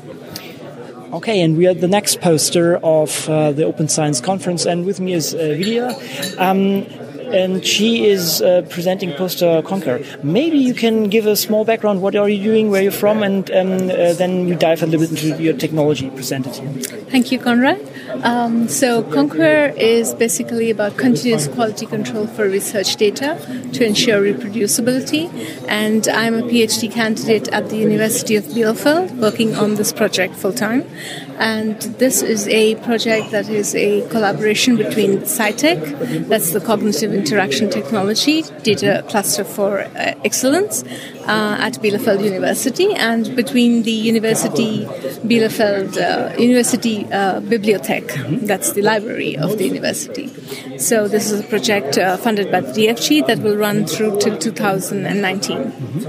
Okay, and we are the next poster of the Open Science Conference, and with me is Vidya, and she is presenting poster Conquer. Maybe you can give a small background, what are you doing, where you're from, and then we dive a little bit into your technology presented here. Thank you, Konrad. So Conquer is basically about continuous quality control for research data to ensure reproducibility, and I'm a PhD candidate at the University of Bielefeld working on this project full-time. And this is a project that is a collaboration between SciTech, that's the Cognitive Interaction Technology Data Cluster for Excellence at Bielefeld University, and between the University Bielefeld University Bibliothek, that's the library of the university. So this is a project funded by the DFG that will run through till 2019.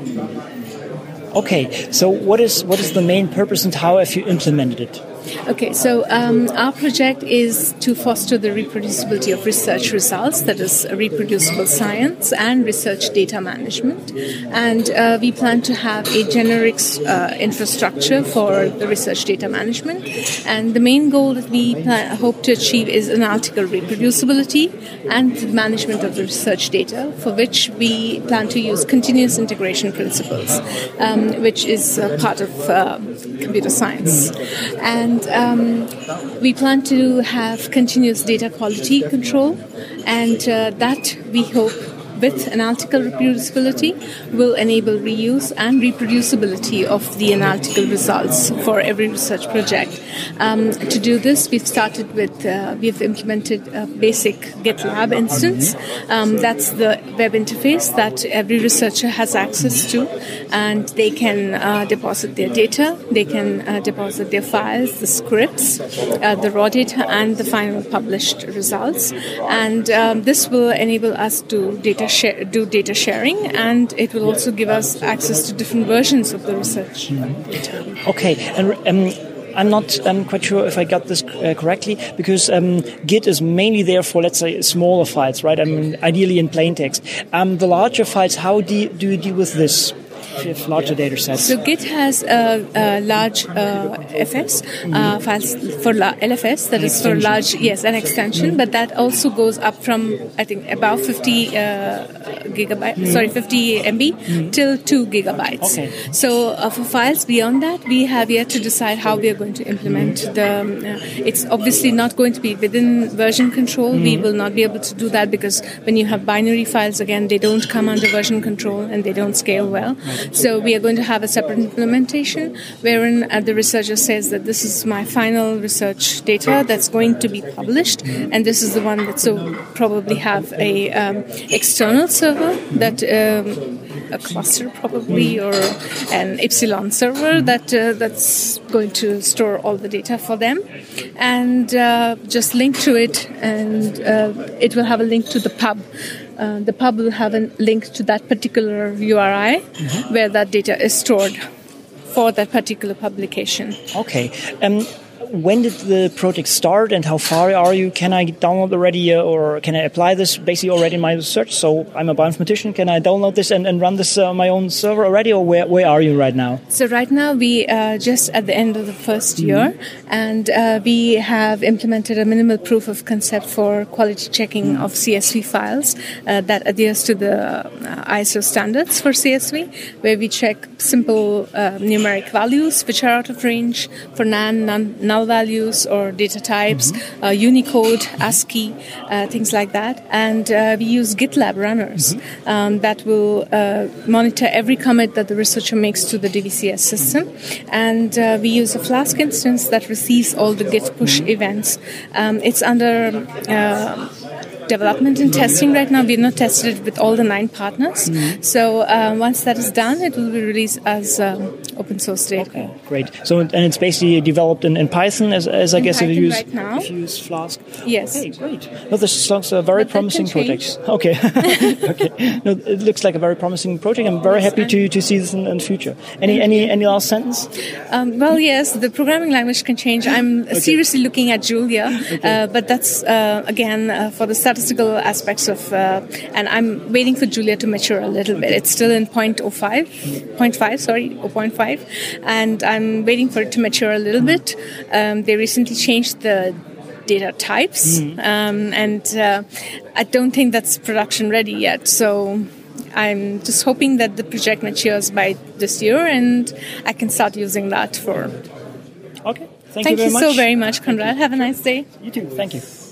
Okay, so what is the main purpose and how have you implemented it? Okay, so our project is to foster the reproducibility of research results, that is reproducible science and research data management. And we plan to have a generic infrastructure for the research data management. And the main goal that we hope to achieve is analytical reproducibility and the management of the research data, for which we plan to use continuous integration principles, which is part of computer science. And we plan to have continuous data quality control, and that we hope with analytical reproducibility will enable reuse and reproducibility of the analytical results for every research project. To do this, we've implemented a basic GitLab instance. That's the web interface that every researcher has access to, and they can deposit their data, they can deposit their files, the scripts, the raw data, and the final published results. And this will enable us to do data sharing, and it will also give us access to different versions of the research data. Okay, and I'm not quite sure if I got this correctly, because Git is mainly there for, let's say, smaller files, right? I mean, ideally in plain text. The larger files, how do you deal with this? If larger data sets. So Git has large FS files for LFS, that is for large, an extension, but that also goes up from, I think, about 50 50 MB till 2 gigabytes. Okay. So for files beyond that, we have yet to decide how we are going to implement it's obviously not going to be within version control. We will not be able to do that, because when you have binary files, again, they don't come under version control and they don't scale well. So we are going to have a separate implementation wherein the researcher says that this is my final research data that's going to be published, and this is the one that probably have a external server that a cluster probably, or an Epsilon server that's going to store all the data for them, and just link to it, and it will have a link to the pub. The pub will have a link to that particular URI where that data is stored for that particular publication. Okay. When did the project start and how far are you? Can I download already or can I apply this basically already in my research? So I'm a bioinformatician. Can I download this and run this on my own server already, or where are you right now? So right now we are just at the end of the first year, and we have implemented a minimal proof of concept for quality checking of CSV files that adheres to the ISO standards for CSV, where we check simple numeric values which are out of range for null values or data types, Unicode, ASCII, things like that. And we use GitLab runners that will monitor every commit that the researcher makes to the DVCS system. And we use a Flask instance that receives all the Git push events. It's under development and testing right now. We've not tested it with all the 9 partners. So once that is done, it will be released as open source data. Okay, great. So, and it's basically developed in Python, as I guess if you use right now. If you use Flask. Yes. Okay, great. No, this sounds a very promising project. Okay. Okay. No, it looks like a very promising project. I'm very happy to see this in the future. Any last sentence? Well, yes, the programming language can change. I'm seriously looking at Julia, but that's, again, for the statistical aspects of, and I'm waiting for Julia to mature a little bit. It's still in 0.5, and I'm waiting for it to mature a little bit. They recently changed the data types, and I don't think that's production ready yet. So I'm just hoping that the project matures by this year and I can start using that for... Okay, Thank you so very much, Konrad. Have a nice day. You too. Thank you.